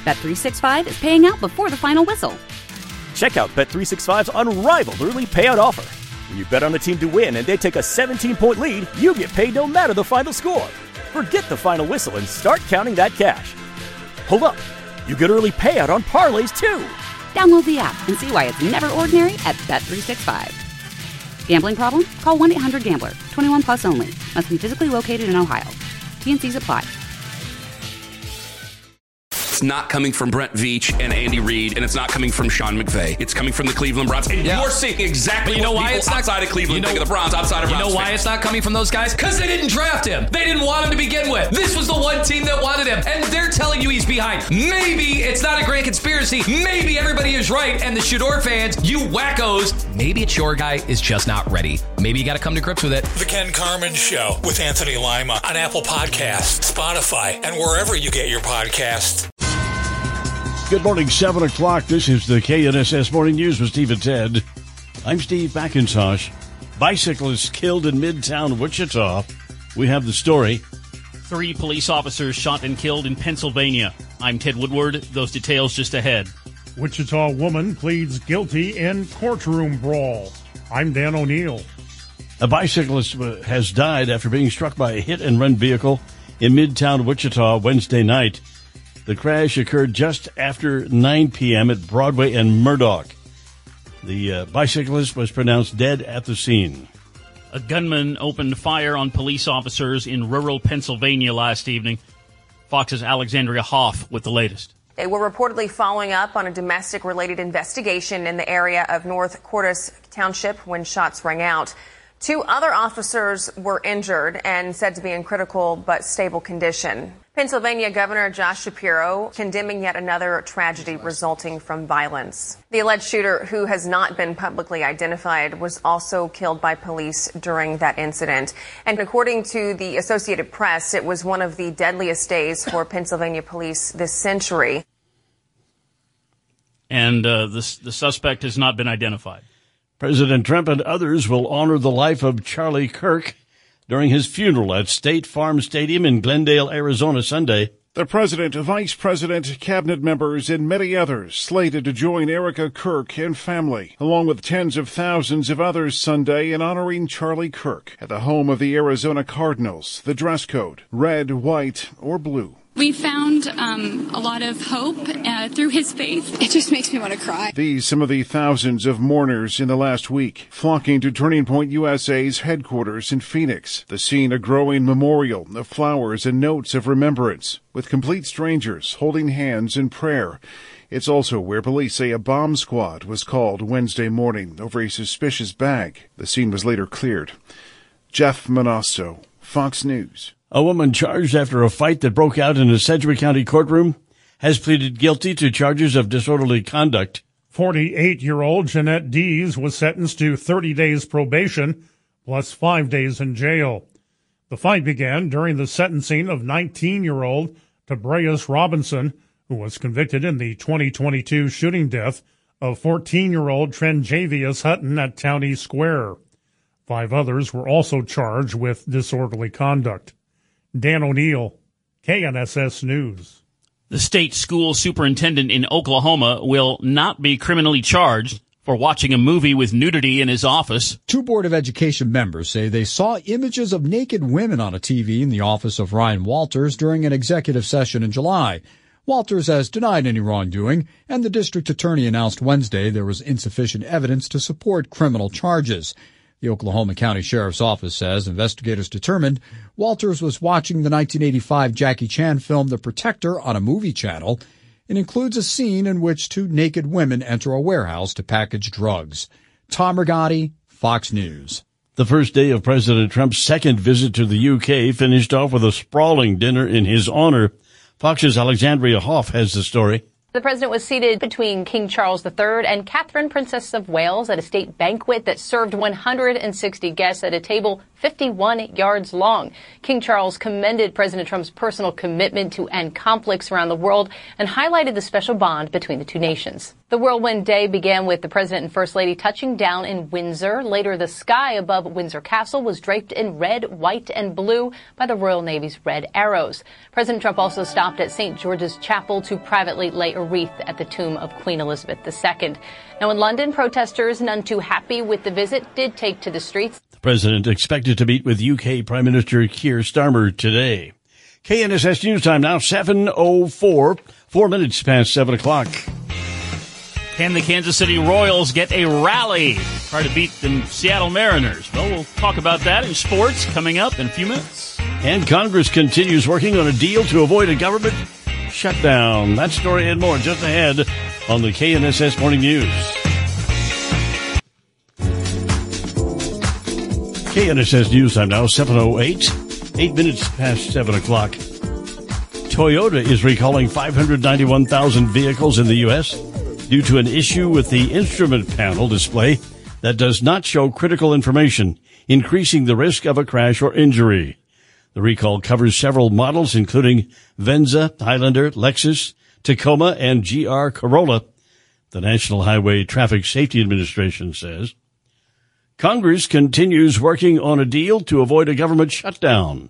Bet365 is paying out before the final whistle. Check out Bet365's unrivaled early payout offer. When you bet on a team to win and they take a 17-point lead, you get paid no matter the final score. Forget the final whistle and start counting that cash. Hold up. You get early payout on parlays, too. Download the app and see why it's never ordinary at Bet365. Gambling problem? Call 1-800-GAMBLER. 21 plus only. Must be physically located in Ohio. T&Cs apply. It's not coming from Brent Veach and Andy Reid, and it's not coming from Sean McVay. It's coming from the Cleveland Browns. And you're seeing exactly what people outside of Cleveland think of the Browns, outside of Browns. You know why it's not coming from those guys? Because they didn't draft him. They didn't want him to begin with. This was the one team that wanted him, and they're telling you he's behind. Maybe it's not a grand conspiracy. Maybe everybody is right, and the Shador fans, you wackos, maybe it's your guy is just not ready. Maybe you got to come to grips with it. The Ken Carman Show with Anthony Lima on Apple Podcasts, Spotify, and wherever you get your podcasts. Good morning, 7 o'clock. This is the KNSS Morning News with Steve and Ted. I'm Steve McIntosh. Bicyclist killed in Midtown Wichita. We have the story. 3 police officers shot and killed in Pennsylvania. I'm Ted Woodward. Those details just ahead. Wichita woman pleads guilty in courtroom brawl. I'm Dan O'Neill. A bicyclist has died after being struck by a hit-and-run vehicle in Midtown Wichita Wednesday night. The crash occurred just after 9 p.m. at Broadway and Murdoch. The bicyclist was pronounced dead at the scene. A gunman opened fire on police officers in rural Pennsylvania last evening. Fox's Alexandria Hoff with the latest. They were reportedly following up on a domestic-related investigation in the area of North Cordes Township when shots rang out. 2 other officers were injured and said to be in critical but stable condition. Pennsylvania Governor Josh Shapiro condemning yet another tragedy resulting from violence. The alleged shooter, who has not been publicly identified, was also killed by police during that incident. And according to the Associated Press, it was one of the deadliest days for Pennsylvania police this century. And the suspect has not been identified. President Trump and others will honor the life of Charlie Kirk during his funeral at State Farm Stadium in Glendale, Arizona, Sunday. The president, vice president, cabinet members, and many others slated to join Erica Kirk and family, along with tens of thousands of others Sunday in honoring Charlie Kirk at the home of the Arizona Cardinals. The dress code, red, white, or blue. We found a lot of hope through his faith. It just makes me want to cry. These some of the thousands of mourners in the last week, flocking to Turning Point USA's headquarters in Phoenix. The scene a growing memorial of flowers and notes of remembrance, with complete strangers holding hands in prayer. It's also where police say a bomb squad was called Wednesday morning over a suspicious bag. The scene was later cleared. Jeff Manasso, Fox News. A woman charged after a fight that broke out in a Sedgwick County courtroom has pleaded guilty to charges of disorderly conduct. 48-year-old Jeanette Dees was sentenced to 30 days probation plus 5 days in jail. The fight began during the sentencing of 19-year-old Tabrias Robinson, who was convicted in the 2022 shooting death of 14-year-old Trenjavius Hutton at Towney Square. 5 others were also charged with disorderly conduct. Dan O'Neill, KNSS News. The state school superintendent in Oklahoma will not be criminally charged for watching a movie with nudity in his office. 2 Board of Education members say they saw images of naked women on a TV in the office of Ryan Walters during an executive session in July. Walters has denied any wrongdoing, and the district attorney announced Wednesday there was insufficient evidence to support criminal charges. The Oklahoma County Sheriff's Office says investigators determined Walters was watching the 1985 Jackie Chan film The Protector on a movie channel. It includes a scene in which 2 naked women enter a warehouse to package drugs. Tom Rigotti, Fox News. The first day of President Trump's second visit to the UK finished off with a sprawling dinner in his honor. Fox's Alexandria Hoff has the story. The president was seated between King Charles III and Catherine, Princess of Wales, at a state banquet that served 160 guests at a table 51 yards long. King Charles commended President Trump's personal commitment to end conflicts around the world and highlighted the special bond between the 2 nations. The whirlwind day began with the President and First Lady touching down in Windsor. Later, the sky above Windsor Castle was draped in red, white, and blue by the Royal Navy's red arrows. President Trump also stopped at St. George's Chapel to privately lay a wreath at the tomb of Queen Elizabeth II. Now, in London, protesters, none too happy with the visit, did take to the streets. The president expected to meet with UK Prime Minister Keir Starmer today. KNSS News Time now, 7:04, 4 minutes past 7 o'clock. Can the Kansas City Royals get a rally? Try to beat the Seattle Mariners. Well, we'll talk about that in sports coming up in a few minutes. And Congress continues working on a deal to avoid a government shutdown. That story and more just ahead on the KNSS Morning News. KNSS News Time now, 7:08, 8 minutes past 7 o'clock. Toyota is recalling 591,000 vehicles in the U.S. due to an issue with the instrument panel display that does not show critical information, increasing the risk of a crash or injury. The recall covers several models, including Venza, Highlander, Lexus, Tacoma, and GR Corolla, the National Highway Traffic Safety Administration says. Congress continues working on a deal to avoid a government shutdown.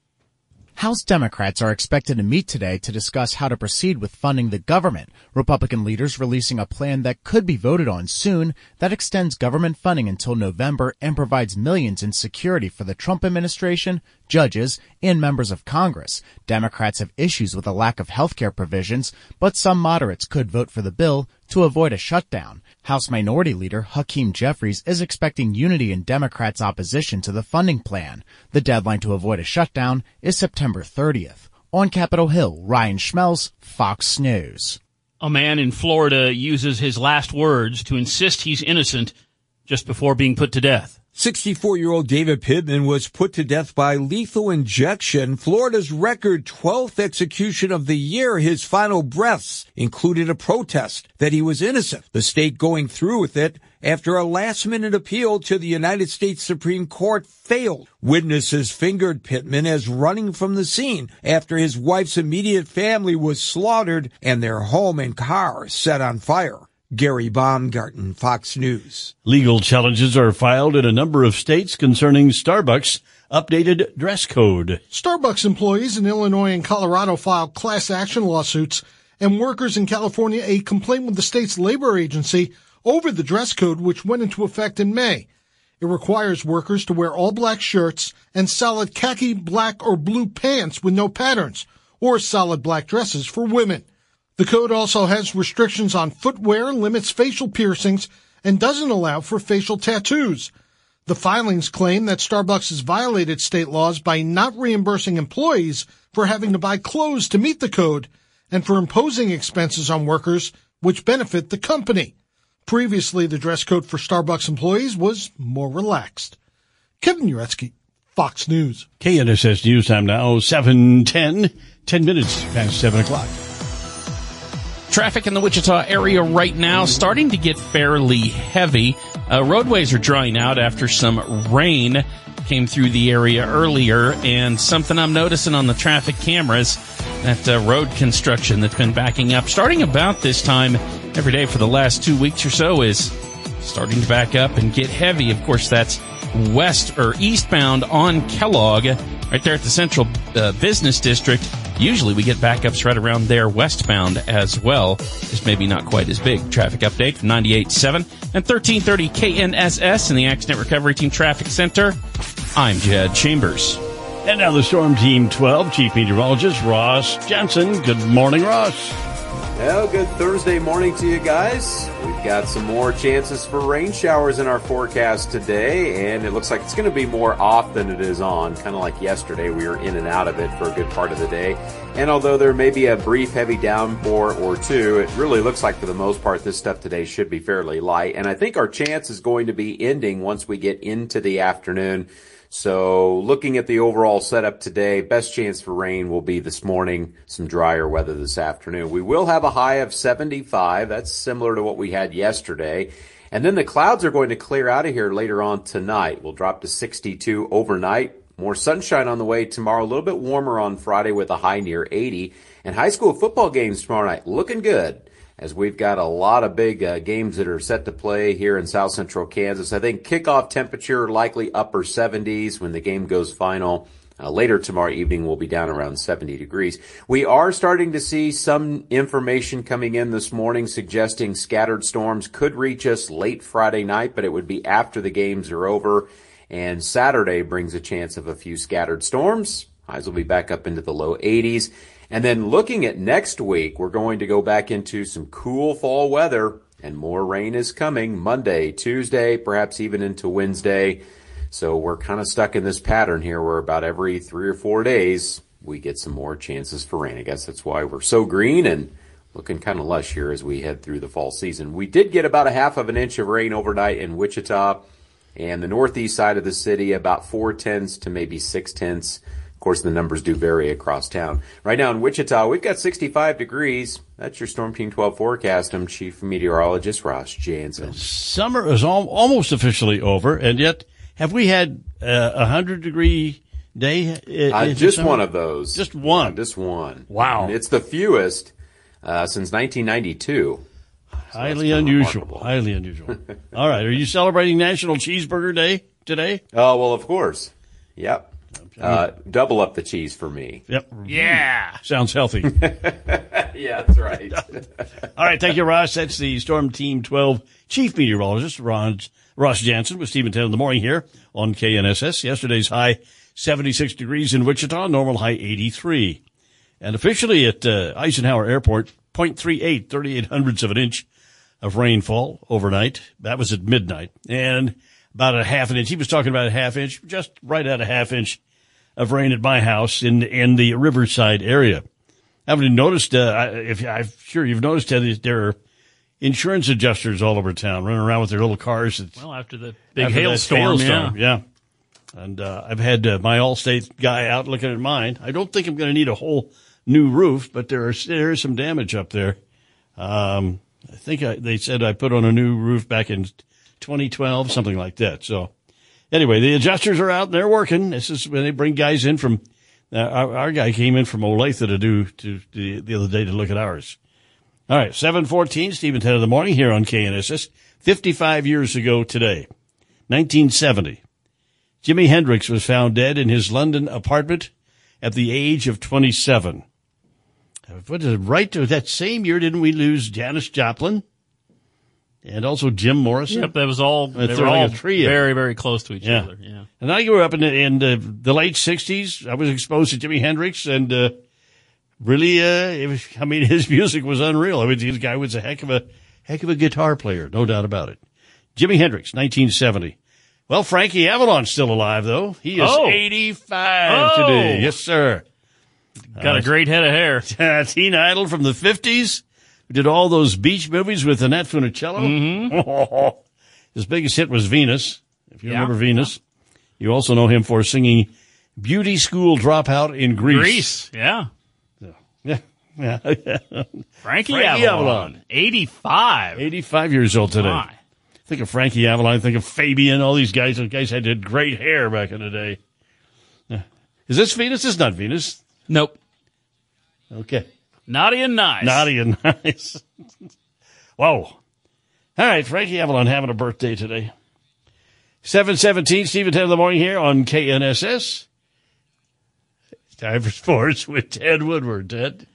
House Democrats are expected to meet today to discuss how to proceed with funding the government. Republican leaders releasing a plan that could be voted on soon that extends government funding until November and provides millions in security for the Trump administration, judges, and members of Congress. Democrats have issues with a lack of health care provisions, but some moderates could vote for the bill to avoid a shutdown. House Minority Leader Hakeem Jeffries is expecting unity in Democrats' opposition to the funding plan. The deadline to avoid a shutdown is September 30th. On Capitol Hill, Ryan Schmelz, Fox News. A man in Florida uses his last words to insist he's innocent just before being put to death. 64-year-old David Pittman was put to death by lethal injection, Florida's record 12th execution of the year. His final breaths included a protest that he was innocent, the state going through with it after a last-minute appeal to the United States Supreme Court failed. Witnesses fingered Pittman as running from the scene after his wife's immediate family was slaughtered and their home and car set on fire. Gary Baumgarten, Fox News. Legal challenges are filed in a number of states concerning Starbucks' updated dress code. Starbucks employees in Illinois and Colorado filed class action lawsuits, and workers in California a complaint with the state's labor agency over the dress code, which went into effect in May. It requires workers to wear all black shirts and solid khaki, black, or blue pants with no patterns, or solid black dresses for women. The code also has restrictions on footwear, limits facial piercings, and doesn't allow for facial tattoos. The filings claim that Starbucks has violated state laws by not reimbursing employees for having to buy clothes to meet the code and for imposing expenses on workers which benefit the company. Previously, the dress code for Starbucks employees was more relaxed. Kevin Uretsky, Fox News. KNSS News Time now, 7:10, 10 minutes past 7 o'clock. Traffic in the Wichita area right now starting to get fairly heavy. Roadways are drying out after some rain came through the area earlier, and something I'm noticing on the traffic cameras, that road construction that's been backing up starting about this time every day for the last 2 weeks or so is starting to back up and get heavy. Of course, that's west or eastbound on Kellogg, right there at the Central Business District. Usually we get backups right around there westbound as well. Just maybe not quite as big. Traffic update from 98.7 and 1330 KNSS in the Accident Recovery Team Traffic Center. I'm Jed Chambers. And now the Storm Team 12 Chief Meteorologist Ross Johnson. Good morning, Ross. Well, good Thursday morning to you guys. We've got some more chances for rain showers in our forecast today, and it looks like it's going to be more off than it is on. Kind of like yesterday, we were in and out of it for a good part of the day. And although there may be a brief heavy downpour or two, it really looks like for the most part this stuff today should be fairly light. And I think our chance is going to be ending once we get into the afternoon. So looking at the overall setup today, best chance for rain will be this morning, some drier weather this afternoon. We will have a high of 75. That's similar to what we had yesterday. And then the clouds are going to clear out of here later on tonight. We'll drop to 62 overnight. More sunshine on the way tomorrow, a little bit warmer on Friday with a high near 80. And high school football games tomorrow night looking good. as we've got a lot of big games that are set to play here in South Central Kansas. I think kickoff temperature likely upper 70s when the game goes final. Later tomorrow evening, we'll be down around 70 degrees. We are starting to see some information coming in this morning suggesting scattered storms could reach us late Friday night, but it would be after the games are over. And Saturday brings a chance of a few scattered storms. Highs will be back up into the low 80s. And then looking at next week, we're going to go back into some cool fall weather, and more rain is coming Monday, Tuesday, perhaps even into Wednesday. So we're kind of stuck in this pattern here where about every 3 or 4 days we get some more chances for rain. I guess that's why we're so green and looking kind of lush here as we head through the fall season. We did get about 1/2 inch of rain overnight in Wichita and the northeast side of the city, about 4/10 to maybe 6/10. Of course, the numbers do vary across town. Right now in Wichita, we've got 65 degrees. That's your Storm Team 12 forecast. I'm Chief Meteorologist Ross Jansen. Summer is almost officially over, and yet have we had a 100-degree day? Just one of those. Just one. Just one. Wow. And it's the fewest since 1992. Highly unusual. Highly unusual. All right. Are you celebrating National Cheeseburger Day today? Oh, well, of course. Yep. Double up the cheese for me. Yep. Yeah. Sounds healthy. Yeah, that's right. All right. Thank you, Ross. That's the Storm Team 12 Chief Meteorologist, Ross Jansen, with Stephen 10 in the morning here on KNSS. Yesterday's high, 76 degrees in Wichita, normal high 83. And officially at Eisenhower Airport, 0.38, 38 of an inch of rainfall overnight. That was at midnight. And about 1/2 inch. He was talking about 1/2 inch, just right at 1/2 inch of rain at my house in the Riverside area. Haven't you noticed, I'm sure you've noticed that there are insurance adjusters all over town running around with their little cars. After the big hailstorm, yeah. And I've had my Allstate guy out looking at mine. I don't think I'm going to need a whole new roof, but there is some damage up there. I think they said I put on a new roof back in 2012, something like that. So anyway, the adjusters are out and they're working. This is when they bring guys in from our guy came in from Olathe the other day to look at ours. All right, 7:14, Stephen 10 in the morning here on KNSS. 55 years ago today, 1970, Jimi Hendrix was found dead in his London apartment at the age of 27. Right to that same year, didn't we lose Janis Joplin and also Jim Morrison? Yep, that was all. They were all very, very close to each other. Yeah. And I grew up in the late 60s. I was exposed to Jimi Hendrix, and really, his music was unreal. I mean, this guy was a heck of a guitar player, no doubt about it. Jimi Hendrix, 1970. Well, Frankie Avalon's still alive, though. He is 85 today. Yes, sir. Got a great head of hair. Teen Idol from the 50s. We did all those beach movies with Annette Funicello. Mm-hmm. His biggest hit was Venus, if you remember Venus. You also know him for singing Beauty School Dropout in Grease. Yeah. Yeah. Frankie Avalon, 85. 85 years old today. My. Think of Frankie Avalon, think of Fabian, all these guys. Those guys had great hair back in the day. Yeah. Is this Venus? This is not Venus. Nope. Okay. Naughty and nice. Naughty and nice. Whoa. All right, Frankie Avalon having a birthday today. 7:17, Stephen 10 in the morning here on KNSS. It's time for sports with Ted Woodward. Ted.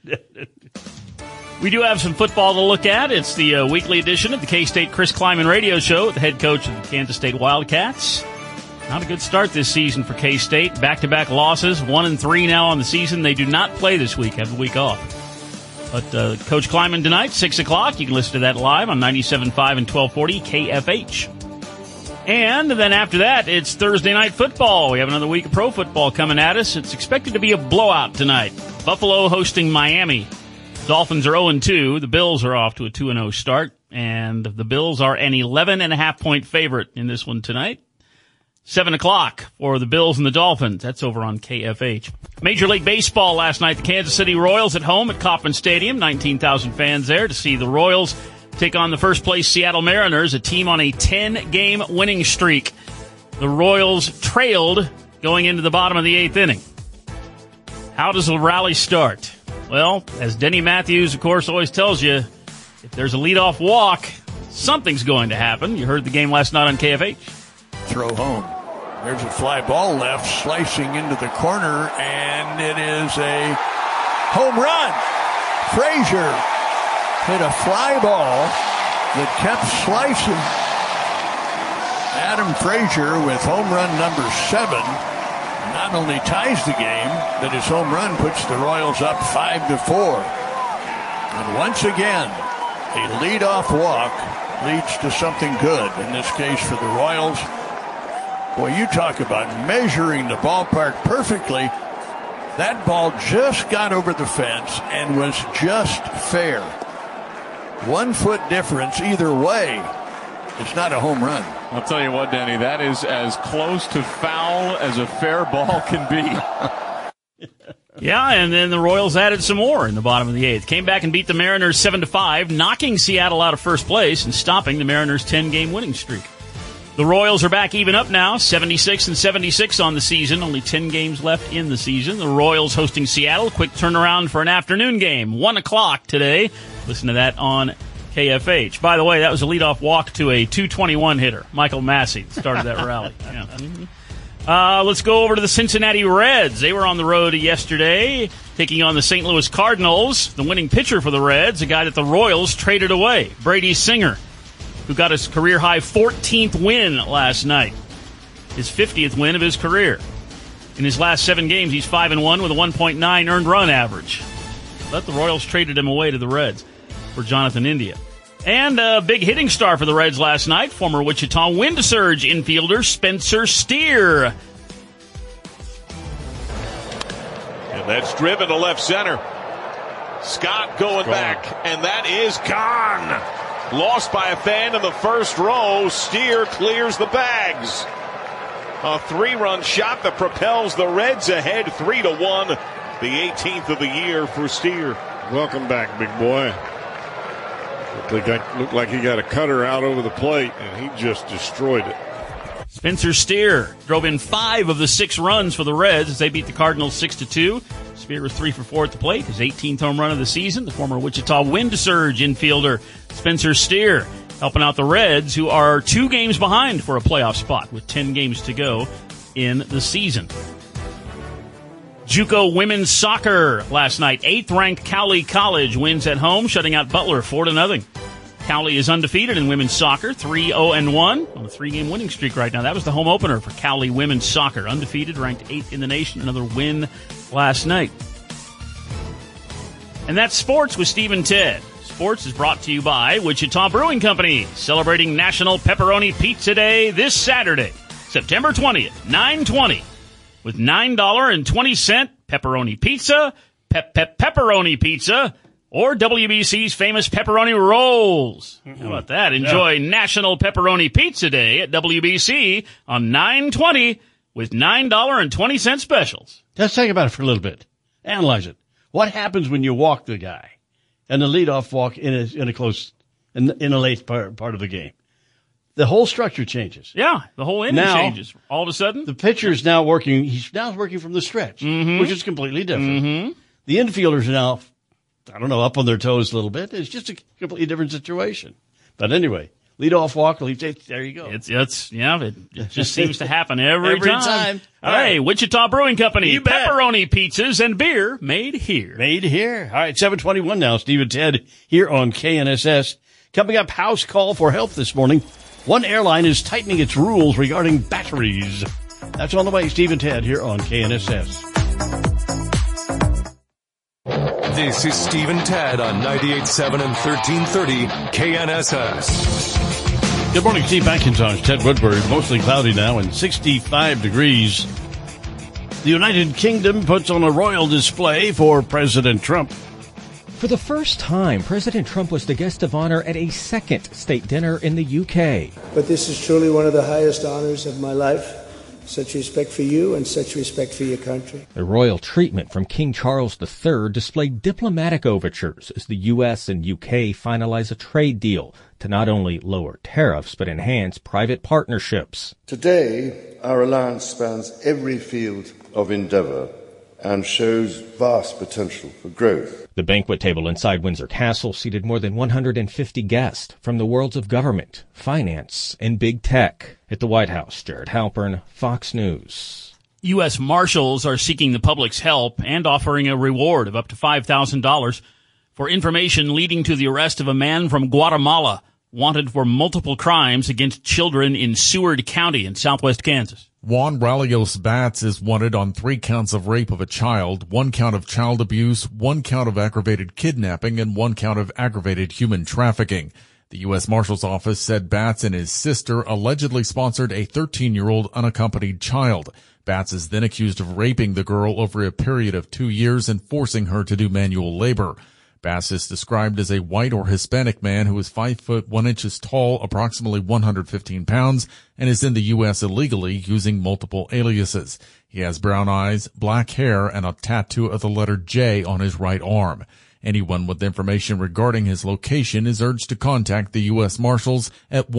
We do have some football to look at. It's the weekly edition of the K-State Chris Kleiman radio show with the head coach of the Kansas State Wildcats. Not a good start this season for K-State. Back-to-back losses, 1-3 now on the season. They do not play this week, have a week off. But Coach Kleiman tonight, 6 o'clock. You can listen to that live on 97.5 and 1240 KFH. And then after that, it's Thursday Night Football. We have another week of pro football coming at us. It's expected to be a blowout tonight. Buffalo hosting Miami. Dolphins are 0-2. The Bills are off to a 2-0 start. And the Bills are an 11.5-point favorite in this one tonight. 7 o'clock for the Bills and the Dolphins. That's over on KFH. Major League Baseball last night. The Kansas City Royals at home at Kauffman Stadium. 19,000 fans there to see the Royals take on the first-place Seattle Mariners, a team on a 10-game winning streak. The Royals trailed going into the bottom of the 8th inning. How does the rally start? Well, as Denny Matthews, of course, always tells you, if there's a leadoff walk, something's going to happen. You heard the game last night on KFH. Throw home. There's a fly ball left, slicing into the corner, and it is a home run. Frazier hit a fly ball that kept slicing. Adam Frazier with home run number 7 not only ties the game, but his home run puts the Royals up 5-4. And once again, a leadoff walk leads to something good, in this case for the Royals. Boy, you talk about measuring the ballpark perfectly. That ball just got over the fence and was just fair. 1 foot difference either way. It's not a home run. I'll tell you what, Danny, that is as close to foul as a fair ball can be. Yeah, and then the Royals added some more in the bottom of the 8th. Came back and beat the Mariners 7-5, knocking Seattle out of first place and stopping the Mariners' 10-game winning streak. The Royals are back even up now, 76-76 on the season. Only 10 games left in the season. The Royals hosting Seattle. Quick turnaround for an afternoon game, 1 o'clock today. Listen to that on KFH. By the way, that was a leadoff walk to a .221 hitter. Michael Massey started that rally. Yeah. Let's go over to the Cincinnati Reds. They were on the road yesterday, taking on the St. Louis Cardinals. The winning pitcher for the Reds, a guy that the Royals traded away, Brady Singer, who got his career-high 14th win last night, his 50th win of his career. In his last 7 games, he's 5-1 with a 1.9 earned run average. But the Royals traded him away to the Reds for Jonathan India. And a big hitting star for the Reds last night, former Wichita Wind Surge infielder Spencer Steer. And that's driven to left center. Scott going back, and that is gone. Lost by a fan in the first row. Steer clears the bags. A 3-run shot that propels the Reds ahead 3-1. The 18th of the year for Steer. Welcome back, big boy. Looked like he got a cutter out over the plate, and he just destroyed it. Spencer Steer drove in 5 of the 6 runs for the Reds as they beat the Cardinals 6-2. Steer was 3 for 4 at the plate, his 18th home run of the season. The former Wichita Wind Surge infielder Spencer Steer helping out the Reds, who are 2 games behind for a playoff spot with 10 games to go in the season. JUCO women's soccer last night. 8th-ranked Cowley College wins at home, shutting out Butler 4-0. Cowley is undefeated in women's soccer, 3-0-1 on a 3-game winning streak right now. That was the home opener for Cowley women's soccer. Undefeated, ranked 8th in the nation. Another win last night. And that's sports with Steve and Ted. Sports is brought to you by Wichita Brewing Company, celebrating National Pepperoni Pizza Day this Saturday, September 20th, 9/20. With $9.20 pepperoni pizza, pepperoni pizza, or WBC's famous pepperoni rolls. How about that? Enjoy National Pepperoni Pizza Day at WBC on 9/20 with $9.20 specials. Let's think about it for a little bit. Analyze it. What happens when you walk the guy and the leadoff walk in a late part of the game? The whole structure changes. Yeah, the whole inning changes. All of a sudden, the pitcher's now working. He's now working from the stretch, which is completely different. The infielders are now, up on their toes a little bit. It's just a completely different situation. But anyway, leadoff walk, there you go. It just seems to happen every time. All right, Wichita Brewing Company, pepperoni pizzas and beer made here. Made here. All right, 7:21 now. Steve and Ted here on KNSS. Coming up, house call for help this morning. One airline is tightening its rules regarding batteries. That's on the way. Steve and Ted here on KNSS. This is Steve and Ted on 98.7 and 1330 KNSS. Good morning, Steve McIntosh, Ted Woodward. Mostly cloudy now and 65 degrees. The United Kingdom puts on a royal display for President Trump. For the first time, President Trump was the guest of honor at a second state dinner in the UK. But this is truly one of the highest honors of my life. Such respect for you and such respect for your country. The royal treatment from King Charles III displayed diplomatic overtures as the U.S. and UK finalize a trade deal to not only lower tariffs but enhance private partnerships. Today, our alliance spans every field of endeavor and shows vast potential for growth. The banquet table inside Windsor Castle seated more than 150 guests from the worlds of government, finance, and big tech. At the White House, Jared Halpern, Fox News. U.S. Marshals are seeking the public's help and offering a reward of up to $5,000 for information leading to the arrest of a man from Guatemala wanted for multiple crimes against children in Seward County in southwest Kansas. Juan Ralios Batts is wanted on 3 counts of rape of a child, 1 count of child abuse, 1 count of aggravated kidnapping, and 1 count of aggravated human trafficking. The U.S. Marshal's Office said Batts and his sister allegedly sponsored a 13-year-old unaccompanied child. Batts is then accused of raping the girl over a period of 2 years and forcing her to do manual labor. Bass is described as a white or Hispanic man who is 5 foot 1 inches tall, approximately 115 pounds, and is in the U.S. illegally using multiple aliases. He has brown eyes, black hair, and a tattoo of the letter J on his right arm. Anyone with information regarding his location is urged to contact the U.S. Marshals at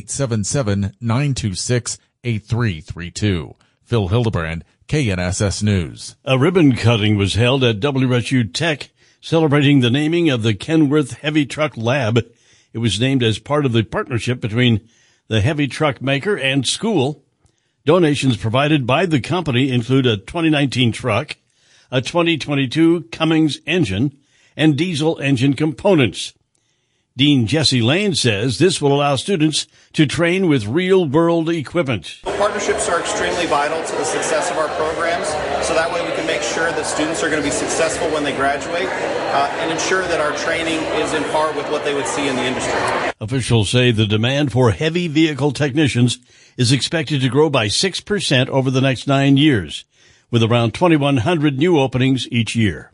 1-877-926-8332. Phil Hildebrand, KNSS News. A ribbon cutting was held at WSU Tech, celebrating the naming of the Kenworth Heavy Truck Lab. It was named as part of the partnership between the heavy truck maker and school. Donations provided by the company include a 2019 truck, a 2022 Cummins engine, and diesel engine components. Dean Jesse Lane says this will allow students to train with real-world equipment. Partnerships are extremely vital to the success of our programs, so that way we can make sure that students are going to be successful when they graduate and ensure that our training is in par with what they would see in the industry. Officials say the demand for heavy vehicle technicians is expected to grow by 6% over the next 9 years, with around 2,100 new openings each year.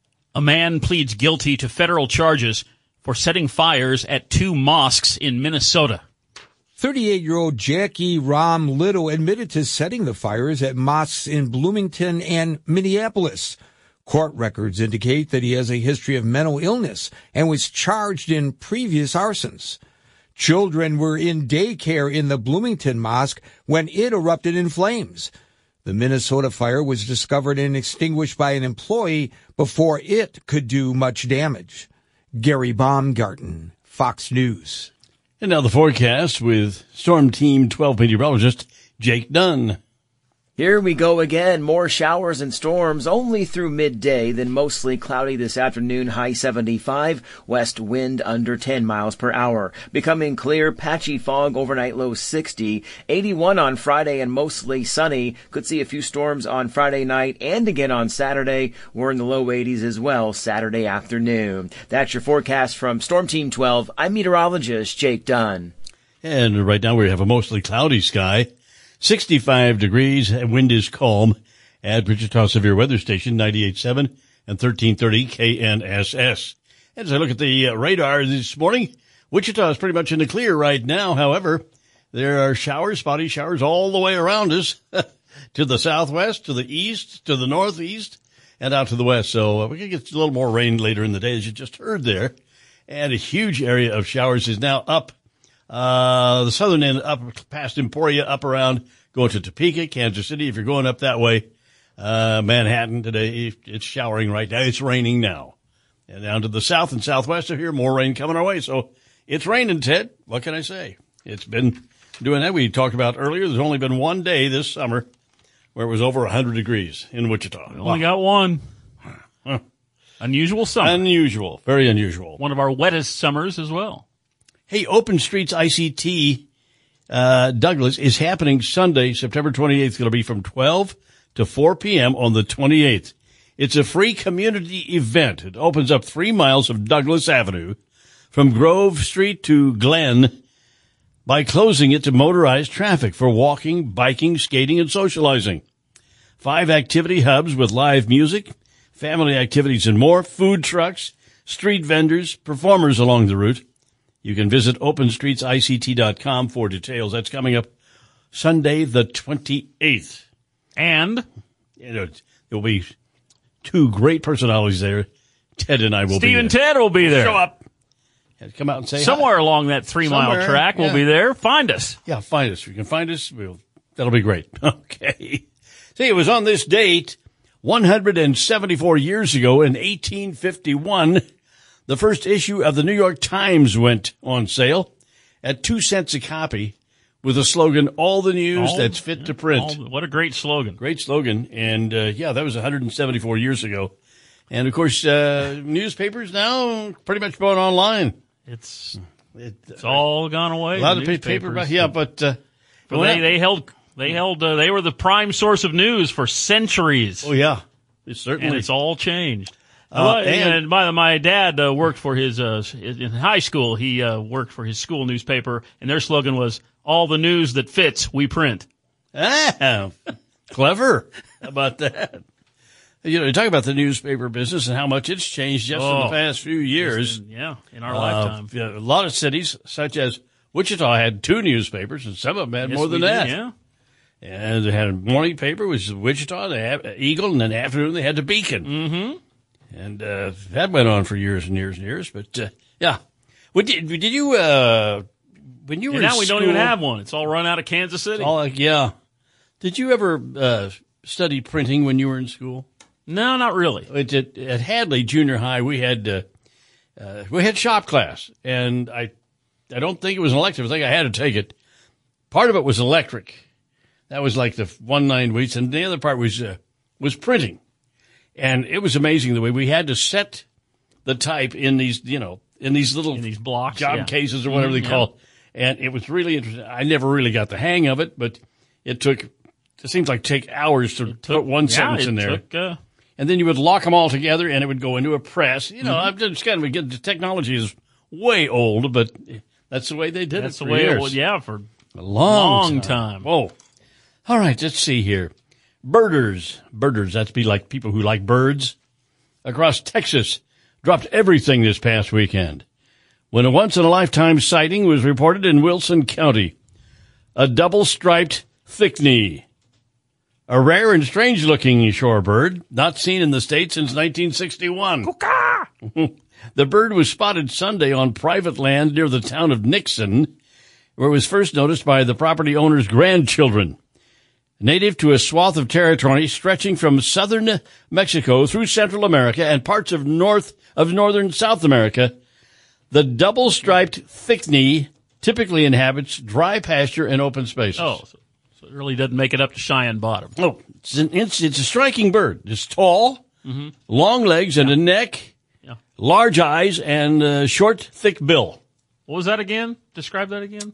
A man pleads guilty to federal charges for setting fires at 2 mosques in Minnesota. 38-year-old Jackie Ram Little admitted to setting the fires at mosques in Bloomington and Minneapolis. Court records indicate that he has a history of mental illness and was charged in previous arsons. Children were in daycare in the Bloomington Mosque when it erupted in flames. The Minnesota fire was discovered and extinguished by an employee before it could do much damage. Gary Baumgarten, Fox News. And now the forecast with Storm Team 12 meteorologist Jake Dunn. Here we go again. More showers and storms only through midday, then mostly cloudy this afternoon, high 75, west wind under 10 miles per hour. Becoming clear, patchy fog overnight, low 60, 81 on Friday and mostly sunny. Could see a few storms on Friday night and again on Saturday. We're in the low 80s as well Saturday afternoon. That's your forecast from Storm Team 12. I'm meteorologist Jake Dunn. And right now we have a mostly cloudy sky. 65 degrees, wind is calm at Wichita Severe Weather Station 98.7 and 1330 KNSS. As I look at the radar this morning, Wichita is pretty much in the clear right now. However, there are showers, spotty showers all the way around us to the southwest, to the east, to the northeast, and out to the west. So we could get a little more rain later in the day, as you just heard there. And a huge area of showers is now up. The southern end up past Emporia, up around, going to Topeka, Kansas City. If you're going up that way, Manhattan today, it's showering right now. It's raining now. And down to the south and southwest of here, more rain coming our way. So it's raining, Ted. What can I say? It's been doing that. We talked about earlier. There's only been one day this summer where it was over 100 degrees in Wichita. We only got one. Huh. Unusual summer. Unusual. Very unusual. One of our wettest summers as well. Hey, Open Streets ICT, Douglas is happening Sunday, September 28th. It's going to be from 12 to 4 p.m. on the 28th. It's a free community event. It opens up 3 miles of Douglas Avenue from Grove Street to Glen by closing it to motorized traffic for walking, biking, skating, and socializing. 5 activity hubs with live music, family activities, and more, food trucks, street vendors, performers along the route. You can visit openstreetsict.com for details. That's coming up Sunday the 28th. And there will be 2 great personalities there. Ted and I will be there. Steve and Ted will be there. Show up. Come out and say somewhere hi. Along that 3-mile track. We'll be there. Find us. Yeah, find us. You can find us. That'll be great. Okay. See, it was on this date 174 years ago in 1851, the first issue of the New York Times went on sale at 2 cents a copy with the slogan, all the news that's fit to print. What a great slogan. Great slogan. And, that was 174 years ago. And, of course, newspapers now pretty much going online. It's all gone away. A lot of paper, but they were the prime source of news for centuries. Oh, yeah. It's certainly. And it's all changed. And by the way, my dad worked for his in high school. He worked for his school newspaper, and their slogan was, all the news that fits, we print. Ah, clever. How about that? You talk about the newspaper business and how much it's changed just in the past few years. In our lifetime. A lot of cities, such as Wichita, had 2 newspapers, and some of them had more than that. Yeah. And they had a morning paper, which was Wichita, the Eagle, and in the afternoon they had the Beacon. Mm-hmm. And that went on for years and years and years. But, yeah. Did you, when you were in now we school, don't even have one. It's all run out of Kansas City. Yeah. Did you ever study printing when you were in school? No, not really. At Hadley Junior High, we had shop class, and I don't think it was an elective. I think I had to take it. Part of it was electric. That was like the 9 weeks, and the other part was printing. And it was amazing the way we had to set the type in these little blocks, job cases or whatever they call it. And it was really interesting. I never really got the hang of it, but it seems like take hours to put one sentence in there. And then you would lock them all together, and it would go into a press. I'm just the technology is way old, but that's the way they did it. That's the way it was, for a long time. Oh, all right. Let's see here. Birders, that's be like people who like birds, across Texas dropped everything this past weekend when a once-in-a-lifetime sighting was reported in Wilson County. A double-striped thick-knee. A rare and strange-looking shorebird, not seen in the state since 1961. The bird was spotted Sunday on private land near the town of Nixon, where it was first noticed by the property owner's grandchildren. Native to a swath of territory stretching from southern Mexico through Central America and parts of northern South America, the double-striped thick-knee typically inhabits dry pasture and open spaces. Oh, so it really doesn't make it up to Cheyenne Bottom. Oh, it's a striking bird. It's tall, long legs and a neck, large eyes, and short, thick bill. What was that again? Describe that again.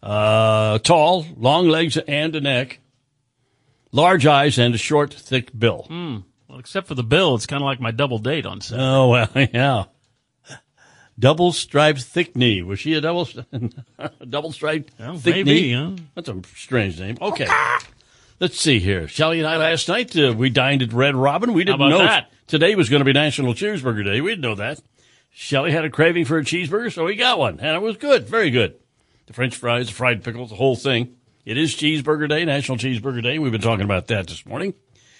Tall, long legs and a neck, large eyes, and a short, thick bill. Well, except for the bill, it's kind of like my double date on Saturday. Oh, well, yeah. Double-striped thick-knee. Was she a double-striped thick-knee? Maybe, huh? That's a strange name. Okay. Let's see here. Shelley and I last night, we dined at Red Robin. We didn't know that? Today was going to be National Cheeseburger Day. We didn't know that. Shelley had a craving for a cheeseburger, so we got one. And it was good. Very good. The French fries, the fried pickles, the whole thing. It is Cheeseburger Day, National Cheeseburger Day. We've been talking about that this morning.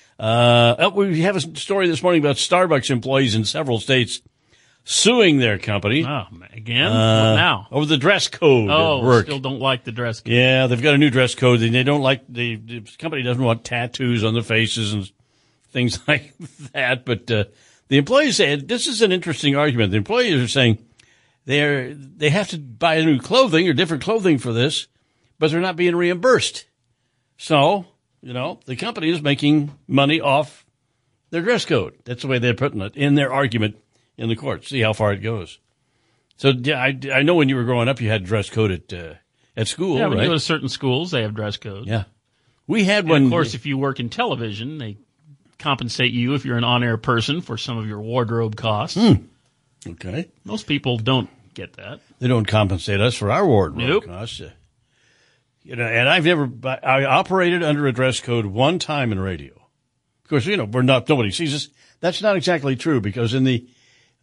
We have a story this morning about Starbucks employees in several states suing their company. Oh, again? What now? Over the dress code at work. Still don't like the dress code. Yeah, they've got a new dress code. They don't like, the company doesn't want tattoos on their faces and things like that. But the employees say, this is an interesting argument. The employees are saying they have to buy new clothing or different clothing for this, but they're not being reimbursed. So, the company is making money off their dress code. That's the way they're putting it in their argument in the court. See how far it goes. So, yeah, I know when you were growing up, you had dress code at school, yeah, when right? you go to certain schools, they have dress codes. Yeah. We had one. Of course, if you work in television, they compensate you if you're an on-air person for some of your wardrobe costs. Okay. Most people don't get that. They don't compensate us for our wardrobe costs. And I operated under a dress code one time in radio. Of course, nobody sees us. That's not exactly true because in the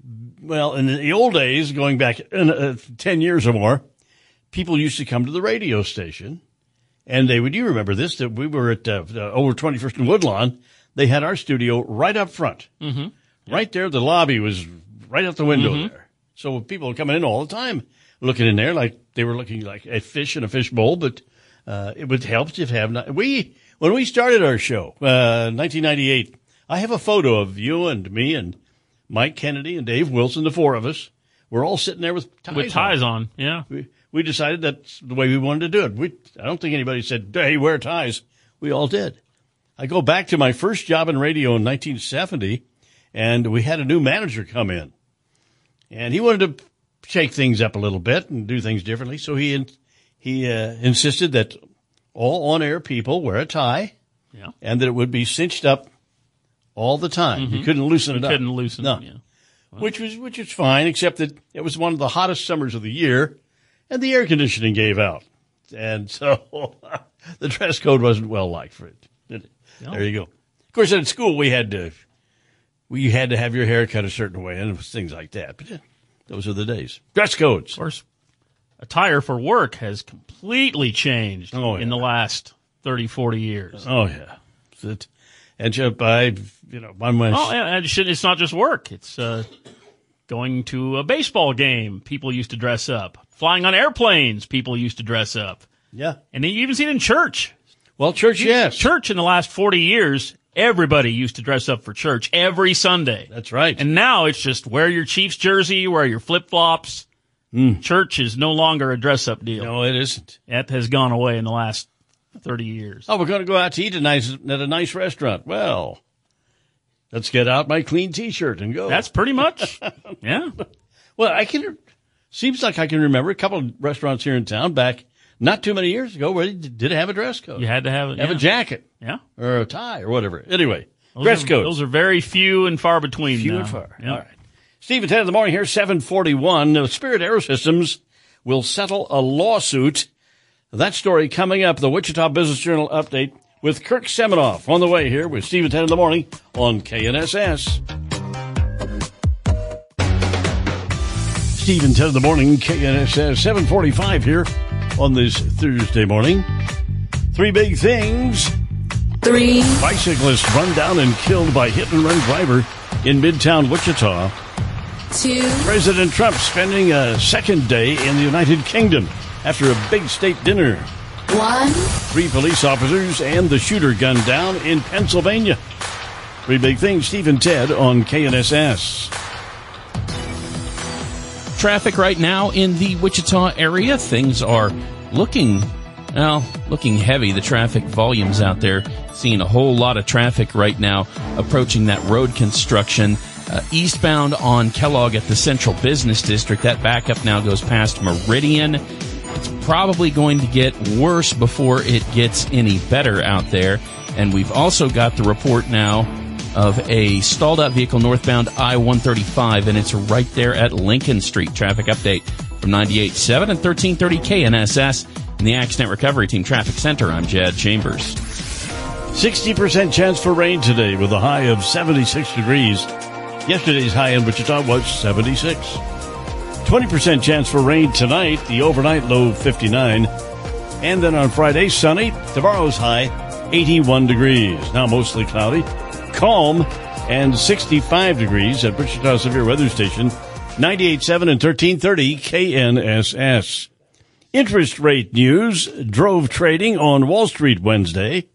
old days, going back 10 years or more, people used to come to the radio station and you remember this, that we were at over 21st and Woodlawn. They had our studio right up front. Mm-hmm. Right there. The lobby was right out the window there. So people were coming in all the time looking in there like they were looking like a fish in a fish bowl, but it would help to have when we started our show, 1998, I have a photo of you and me and Mike Kennedy and Dave Wilson, the four of us. We're all sitting there with ties on. Yeah. We decided that's the way we wanted to do it. I don't think anybody said, hey, wear ties. We all did. I go back to my first job in radio in 1970, and we had a new manager come in. And he wanted to shake things up a little bit and do things differently. So he insisted that all on-air people wear a tie, and that it would be cinched up all the time. You couldn't loosen it up. Couldn't loosen no. it. Yeah. Well, which was fine, except that it was one of the hottest summers of the year, and the air conditioning gave out, and so the dress code wasn't well liked for it. No. There you go. Of course, at school we had to have your hair cut a certain way, and it was things like that. But those are the days. Dress codes. Of course, attire for work has completely changed in the last 30, 40 years. Oh yeah, and it's not just work. It's going to a baseball game. People used to dress up. Flying on airplanes. People used to dress up. Yeah, and you even see it in church. Well, church, yes. Church in the last 40 years, everybody used to dress up for church every Sunday. That's right. And now it's just wear your Chiefs jersey, wear your flip-flops. Church is no longer a dress-up deal. No, it isn't. That has gone away in the last 30 years. Oh, we're going to go out to eat at a nice restaurant. Well, let's get out my clean T-shirt and go. That's pretty much, yeah. Well, seems like I can remember a couple of restaurants here in town back not too many years ago where they did have a dress code. You had to have a jacket. Yeah. Or a tie or whatever. Anyway, dress codes. Those are very few and far between Few now. and far. Yep. All right. Steve at 10 in the morning here, 741. Spirit Aerosystems will settle a lawsuit. That story coming up, the Wichita Business Journal update with Kirk Seminoff on the way here with Steve at 10 in the morning on KNSS. Steve at 10 in the morning, KNSS, 745 here on this Thursday morning. Three big things. Bicyclist run down and killed by hit-and-run driver in Midtown Wichita. 2. President Trump spending a second day in the United Kingdom after a big state dinner. 1. 3 police officers and the shooter gunned down in Pennsylvania. Three big things. Steve and Ted on KNSS. Traffic right now in the Wichita area. Things are looking heavy. The traffic volumes out there, seeing a whole lot of traffic right now approaching that road construction. Eastbound on Kellogg at the Central Business District, that backup now goes past Meridian. It's probably going to get worse before it gets any better out there. And we've also got the report now of a stalled out vehicle northbound I-135, and it's right there at Lincoln Street. Traffic update from 98.7 and 1330 KNSS in the Accident Recovery Team Traffic Center. I'm Jed Chambers. 60% chance for rain today with a high of 76 degrees. Yesterday's high in Wichita was 76. 20% chance for rain tonight, the overnight low 59. And then on Friday, sunny, tomorrow's high 81 degrees. Now mostly cloudy, calm, and 65 degrees at Wichita Severe Weather Station, 98.7 and 1330 KNSS. Interest rate news drove trading on Wall Street Wednesday.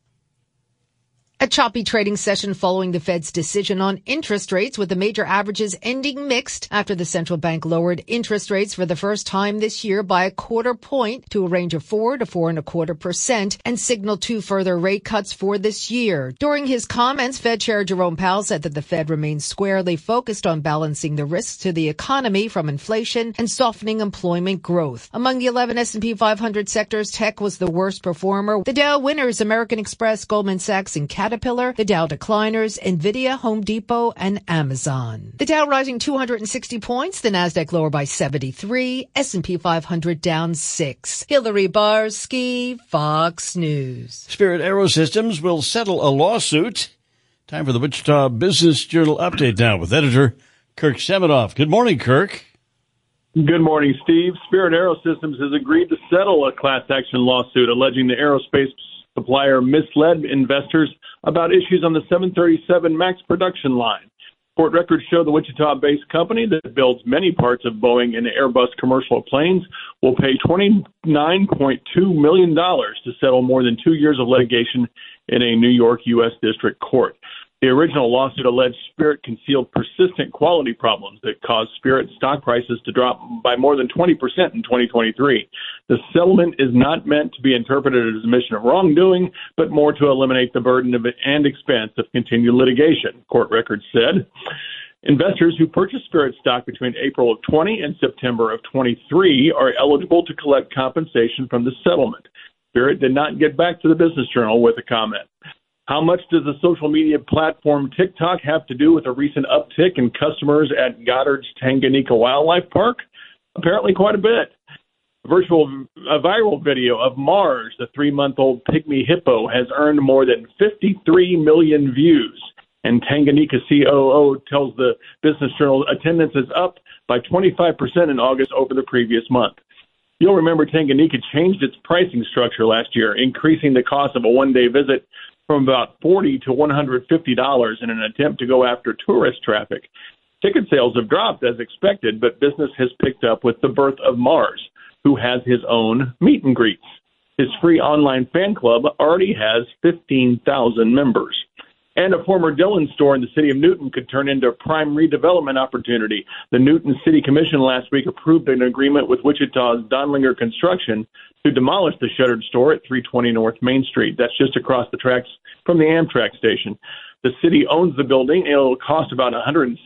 A choppy trading session following the Fed's decision on interest rates, with the major averages ending mixed after the central bank lowered interest rates for the first time this year by 1/4 point to a range of 4 to 4.25% and signaled 2 further rate cuts for this year. During his comments, Fed Chair Jerome Powell said that the Fed remains squarely focused on balancing the risks to the economy from inflation and softening employment growth. Among the 11 S&P 500 sectors, tech was the worst performer. The Dow winners, American Express, Goldman Sachs, and Caterpillar. The Dow decliners, Nvidia, Home Depot, and Amazon. The Dow rising 260 points, the Nasdaq lower by 73, S&P 500 down 6. Hillary Barsky, Fox News. Spirit Aerosystems will settle a lawsuit. Time for the Wichita Business Journal update now with editor Kirk Seminoff. Good morning, Kirk. Good morning, Steve. Spirit Aerosystems has agreed to settle a class action lawsuit alleging the aerospace supplier misled investors about issues on the 737 MAX production line. Court records show the Wichita-based company that builds many parts of Boeing and Airbus commercial planes will pay $29.2 million to settle more than 2 years of litigation in a New York U.S. District Court. The original lawsuit alleged Spirit concealed persistent quality problems that caused Spirit stock prices to drop by more than 20% in 2023. The settlement is not meant to be interpreted as a admission of wrongdoing, but more to eliminate the burden and expense of continued litigation, court records said. Investors who purchased Spirit stock between April of 20 and September of 23 are eligible to collect compensation from the settlement. Spirit did not get back to the Business Journal with a comment. How much does the social media platform TikTok have to do with a recent uptick in customers at Goddard's Tanganyika Wildlife Park? Apparently quite a bit. A viral video of Mars, the 3-month-old pygmy hippo, has earned more than 53 million views. And Tanganyika COO tells the Business Journal attendance is up by 25% in August over the previous month. You'll remember Tanganyika changed its pricing structure last year, increasing the cost of a one-day visit from about $40 to $150 in an attempt to go after tourist traffic. Ticket sales have dropped as expected, but business has picked up with the birth of Mars, who has his own meet and greets. His free online fan club already has 15,000 members. And a former Dillon store in the city of Newton could turn into a prime redevelopment opportunity. The Newton City Commission last week approved an agreement with Wichita's Donlinger Construction to demolish the shuttered store at 320 North Main Street. That's just across the tracks from the Amtrak station. The city owns the building, and it'll cost about $160,000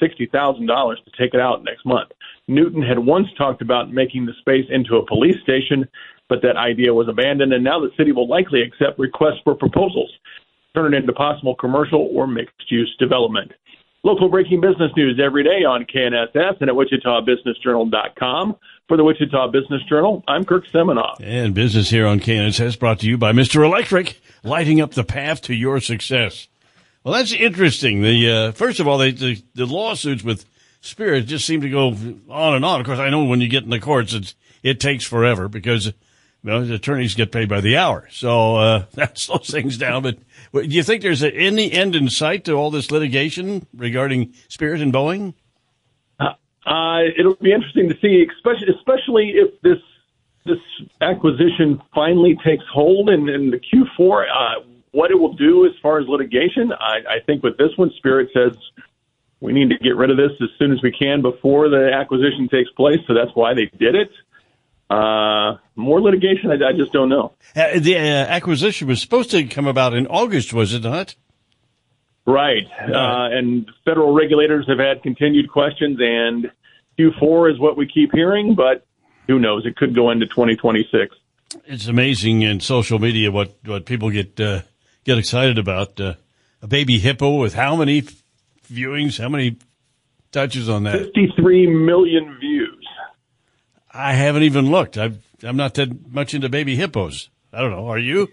to take it out next month. Newton had once talked about making the space into a police station, but that idea was abandoned, and now the city will likely accept requests for proposals, turn it into possible commercial or mixed-use development. Local breaking business news every day on KNSS and at WichitaBusinessJournal.com. For the Wichita Business Journal, I'm Kirk Seminoff. And business here on KNSS brought to you by Mr. Electric, lighting up the path to your success. Well, that's interesting. First of all, the lawsuits with Spirit just seem to go on and on. Of course, I know when you get in the courts, it takes forever because the attorneys get paid by the hour. So that slows things down. But do you think there's any end in sight to all this litigation regarding Spirit and Boeing? It'll be interesting to see, especially if this acquisition finally takes hold in the Q4, what it will do as far as litigation. I think with this one, Spirit says we need to get rid of this as soon as we can before the acquisition takes place. So that's why they did it. More litigation, I just don't know. The acquisition was supposed to come about in August, was it not? Right. And federal regulators have had continued questions, and Q4 is what we keep hearing, but who knows? It could go into 2026. It's amazing in social media what people get excited about. A baby hippo with how many viewings, how many touches on that? 53 million views. I haven't even looked. I'm not that much into baby hippos. I don't know. Are you?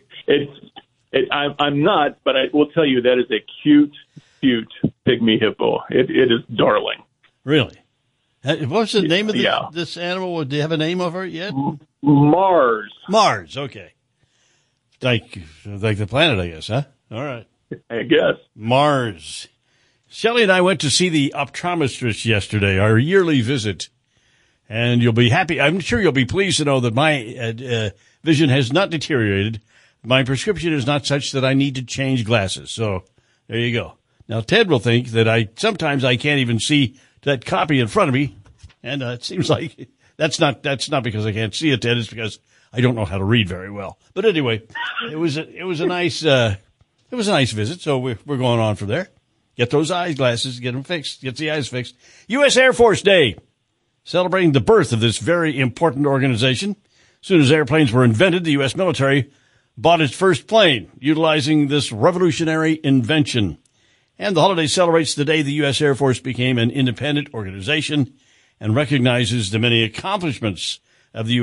I'm not, but I will tell you that is a cute pygmy hippo. It is darling. Really? What's the name of this animal? Do you have a name of it yet? Mars. Mars. Okay. Like the planet, I guess, huh? All right. I guess. Mars. Shelley and I went to see the optometrist yesterday, our yearly visit. And you'll be happy. I'm sure you'll be pleased to know that my vision has not deteriorated. My prescription is not such that I need to change glasses. So there you go. Now, Ted will think that sometimes I can't even see that copy in front of me. And it seems like that's not because I can't see it, Ted. It's because I don't know how to read very well. But anyway, it was a nice visit. So we're going on from there. Get those eyeglasses, get them fixed, get the eyes fixed. U.S. Air Force Day. Celebrating the birth of this very important organization. As soon as airplanes were invented, the U.S. military bought its first plane, utilizing this revolutionary invention. And the holiday celebrates the day the U.S. Air Force became an independent organization and recognizes the many accomplishments of the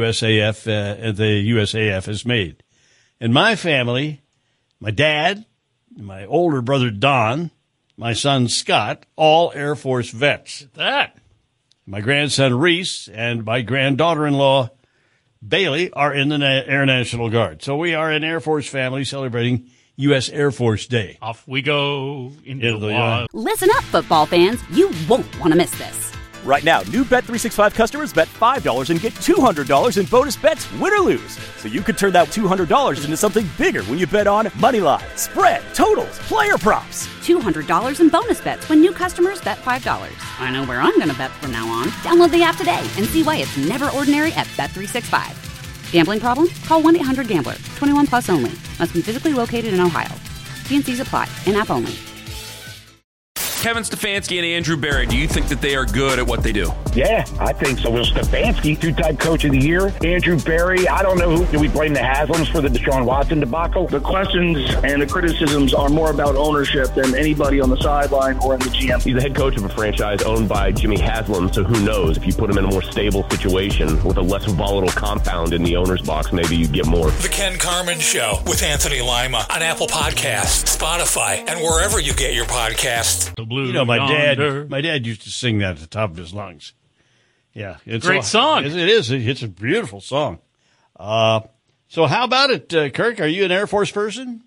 USAF has made. In my family, my dad, my older brother Don, my son Scott, all Air Force vets. That. My grandson Reese and my granddaughter-in-law Bailey are in the Air National Guard. So we are an Air Force family celebrating U.S. Air Force Day. Off we go into the wild. Listen up, football fans. You won't want to miss this. Right now, new Bet365 customers bet $5 and get $200 in bonus bets, win or lose. So you could turn that $200 into something bigger when you bet on moneyline, spread, totals, player props. $200 in bonus bets when new customers bet $5. I know where I'm going to bet from now on. Download the app today and see why it's never ordinary at Bet365. Gambling problem? Call 1-800-GAMBLER. 21 plus only. Must be physically located in Ohio. T&Cs apply. In-app only. Kevin Stefanski and Andrew Berry, do you think that they are good at what they do? Yeah, I think so. Will Stefanski, two-time coach of the year. Andrew Berry, I don't know who. Do we blame the Haslams for the Deshaun Watson debacle? The questions and the criticisms are more about ownership than anybody on the sideline or in the GM. He's the head coach of a franchise owned by Jimmy Haslam, so who knows? If you put him in a more stable situation with a less volatile compound in the owner's box, maybe you'd get more. The Ken Carman Show with Anthony Lima on Apple Podcasts, Spotify, and wherever you get your podcasts. You know, my dad used to sing that at the top of his lungs. Yeah. It's Great song. It is. It's a beautiful song. So how about it, Kirk? Are you an Air Force person?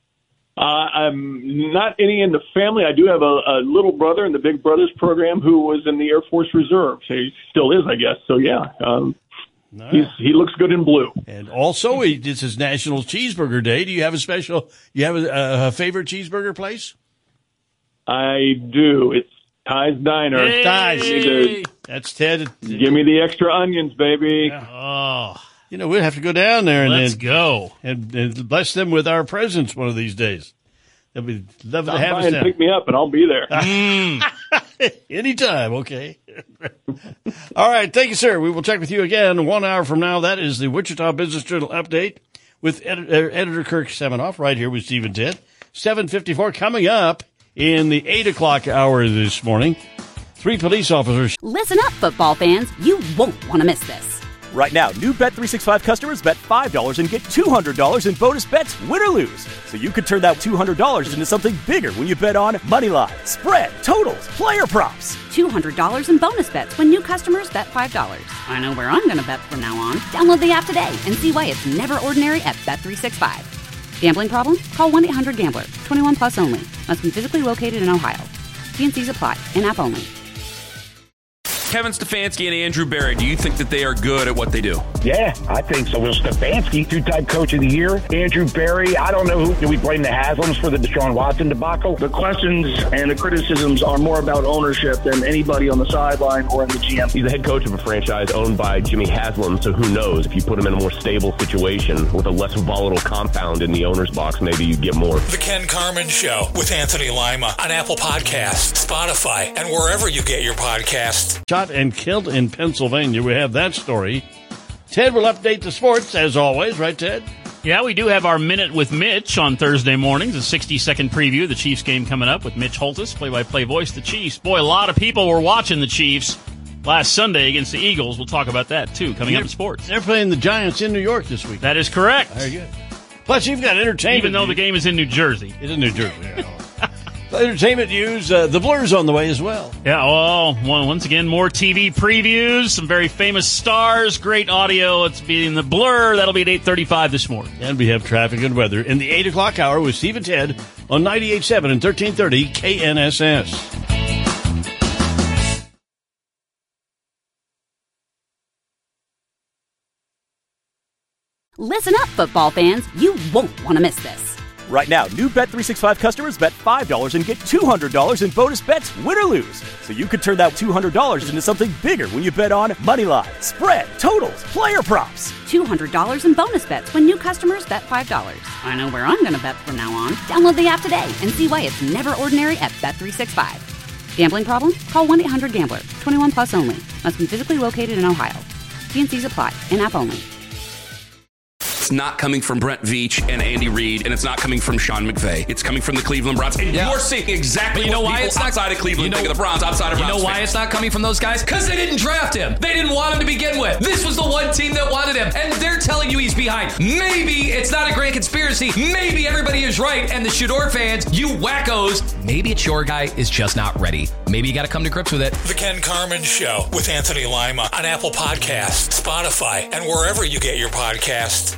I'm not any in the family. I do have a little brother in the Big Brothers program who was in the Air Force Reserve. He still is, I guess. So, yeah. He looks good in blue. And also, this is National Cheeseburger Day. Do you have a favorite cheeseburger place? I do. It's Ty's Diner. Hey! Ty's. That's Ted. Give me the extra onions, baby. Oh. You know, we'll have to go down there and go and bless them with our presence one of these days. They'll be love to have us and down. Pick me up, and I'll be there. Anytime, okay. All right, thank you, sir. We will check with you again 1 hour from now. That is the Wichita Business Journal update with editor Kirk Seminoff right here with Steve and Ted. 7:54 coming up in the 8 o'clock hour this morning. 3 police officers. Listen up, football fans. You won't want to miss this. Right now, new Bet365 customers bet $5 and get $200 in bonus bets, win or lose. So you could turn that $200 into something bigger when you bet on moneyline, spread, totals, player props. $200 in bonus bets when new customers bet $5. I know where I'm going to bet from now on. Download the app today and see why it's never ordinary at Bet365. Gambling problem? Call 1-800-GAMBLER. 21 plus only. Must be physically located in Ohio. T&Cs apply. In-app only. Kevin Stefanski and Andrew Berry, do you think that they are good at what they do? Yeah, I think so. Will Stefanski, two-time coach of the year. Andrew Berry, I don't know who. Do we blame the Haslams for the Deshaun Watson debacle? The questions and the criticisms are more about ownership than anybody on the sideline or in the GM. He's the head coach of a franchise owned by Jimmy Haslam, so who knows? If you put him in a more stable situation with a less volatile compound in the owner's box, maybe you'd get more. The Ken Carman Show with Anthony Lima on Apple Podcasts, Spotify, and wherever you get your podcasts. Shot and killed in Pennsylvania. We have that story. Ted will update the sports, as always. Right, Ted? Yeah, we do have our Minute with Mitch on Thursday mornings, a 60-second preview of the Chiefs game coming up with Mitch Holtis, play-by-play voice of the Chiefs. Boy, a lot of people were watching the Chiefs last Sunday against the Eagles. We'll talk about that, too, coming up in sports. They're playing the Giants in New York this week. That is correct. Very good. Plus, you've got entertainment. Even though the game is in New Jersey. It's in New Jersey, yeah. Entertainment news, the Blur's on the way as well. Yeah, well, once again, more TV previews, some very famous stars, great audio. It's being the Blur. That'll be at 8:35 this morning. And we have traffic and weather in the 8 o'clock hour with Steve and Ted on 98.7 and 1330 KNSS. Listen up, football fans. You won't want to miss this. Right now, new Bet365 customers bet $5 and get $200 in bonus bets, win or lose. So you could turn that $200 into something bigger when you bet on moneyline, spread, totals, player props. $200 in bonus bets when new customers bet $5. I know where I'm going to bet from now on. Download the app today and see why it's never ordinary at Bet365. Gambling problem? Call 1-800-GAMBLER. 21 plus only. Must be physically located in Ohio. T&Cs apply. In-app only. It's not coming from Brent Veach and Andy Reid, and it's not coming from Sean McVay. It's coming from the Cleveland Browns. And you're seeing exactly what people outside of Cleveland think of the Browns, outside of Browns You know why fans. it's not coming from those guys? Because they didn't draft him. They didn't want him to begin with. This was the one team that wanted him, and they're telling you he's behind. Maybe it's not a grand conspiracy. Maybe everybody is right, and the Shador fans, you wackos, maybe it's your guy is just not ready. Maybe you got to come to grips with it. The Ken Carman Show with Anthony Lima on Apple Podcasts, Spotify, and wherever you get your podcasts.